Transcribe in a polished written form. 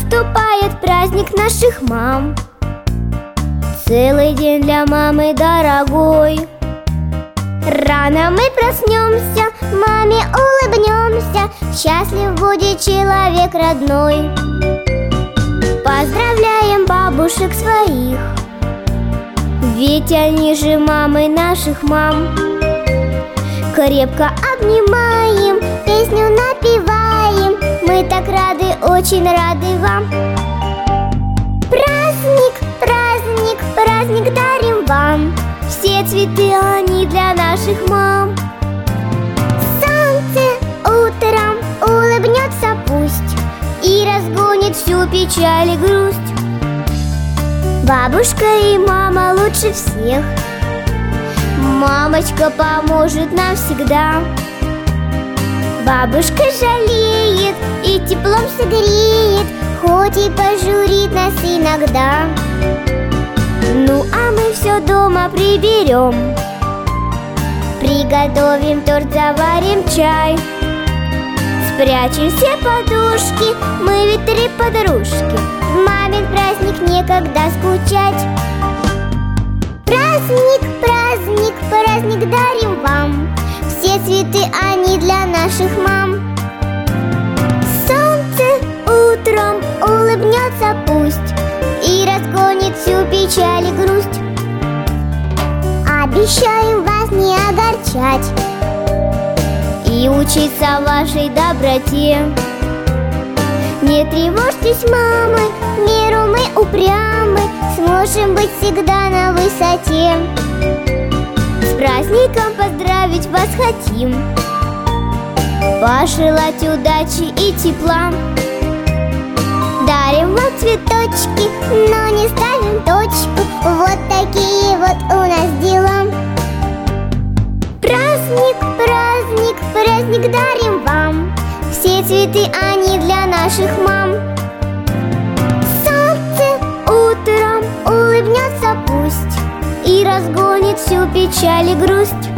Наступает праздник наших мам, целый день для мамы дорогой. Рано мы проснемся, маме улыбнемся, счастлив будет человек родной. Поздравляем бабушек своих, ведь они же мамы наших мам. Крепко обнимаем, песню напеваем, мы так рады, очень рады вам. Праздник, праздник, праздник дарим вам, все цветы они для наших мам. Солнце утром улыбнется пусть и разгонит всю печаль и грусть. Бабушка и мама лучше всех, мамочка поможет нам всегда. Бабушка жалеет и теплом согреет, хоть и пожурит нас иногда. Ну а мы все дома приберем, приготовим торт, заварим чай. Спрячем все подушки, мы ведь три подружки, в мамин праздник некогда скучать. Праздник, праздник, праздник дарим вам, все цветы они для наших мам. Солнце утром улыбнется пусть и разгонит всю печаль и грусть. Обещаем вас не огорчать и учиться вашей доброте. Не тревожьтесь, мамы, в меру мы упрямы, сможем быть всегда на высоте. С праздником поздравить вас хотим, пожелать удачи и тепла. Дарим вам цветочки, но не ставим точку, вот такие вот у нас дела. Праздник, праздник, праздник дарим вам, все цветы они для наших мам. Солнце утром улыбнется пусть и разгонит всю печаль и грусть.